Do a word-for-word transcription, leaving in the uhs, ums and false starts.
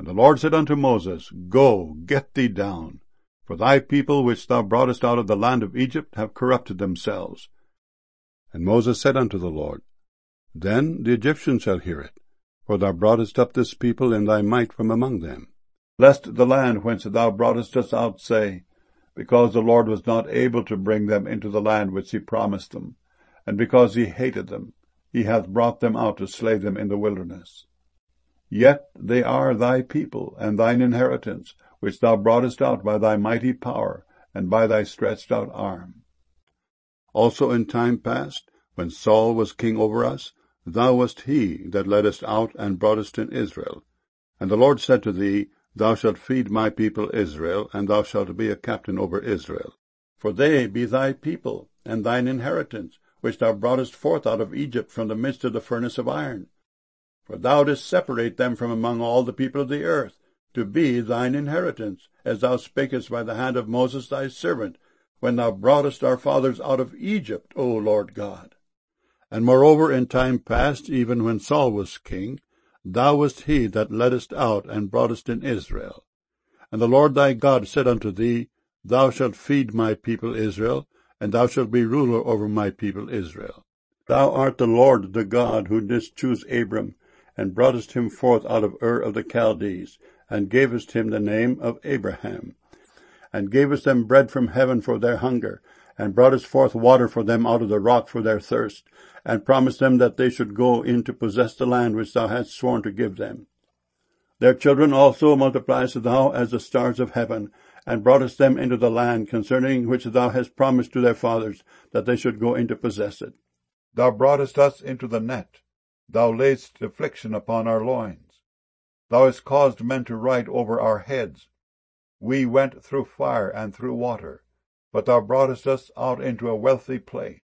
And the Lord said unto Moses, Go, get thee down, for thy people which thou broughtest out of the land of Egypt have corrupted themselves. And Moses said unto the Lord, Then the Egyptians shall hear it, for thou broughtest up this people in thy might from among them. Lest the land whence thou broughtest us out say, Because the Lord was not able to bring them into the land which he promised them, and because he hated them, he hath brought them out to slay them in the wilderness. Yet they are thy people, and thine inheritance, which thou broughtest out by thy mighty power, and by thy stretched out arm. Also in time past, when Saul was king over us, thou wast he that leddest out and broughtest in Israel. And the Lord said to thee, Thou shalt feed my people Israel, and thou shalt be a captain over Israel. For they be thy people, and thine inheritance, which thou broughtest forth out of Egypt from the midst of the furnace of iron. For thou didst separate them from among all the people of the earth, to be thine inheritance, as thou spakest by the hand of Moses thy servant, when thou broughtest our fathers out of Egypt, O Lord God. And moreover in time past, even when Saul was king, thou wast he that leddest out and broughtest in Israel. And the Lord thy God said unto thee, Thou shalt feed my people Israel, and thou shalt be ruler over my people Israel. Thou art the Lord the God who didst choose Abram, and broughtest him forth out of Ur of the Chaldees, and gavest him the name of Abraham, and gavest them bread from heaven for their hunger, and broughtest forth water for them out of the rock for their thirst, and promised them that they should go in to possess the land which thou hadst sworn to give them. Their children also multipliedst thou as the stars of heaven, and broughtest them into the land concerning which thou hast promised to their fathers, that they should go in to possess it. Thou broughtest us into the net. Thou laidst affliction upon our loins. Thou hast caused men to ride over our heads. We went through fire and through water, but thou broughtest us out into a wealthy place.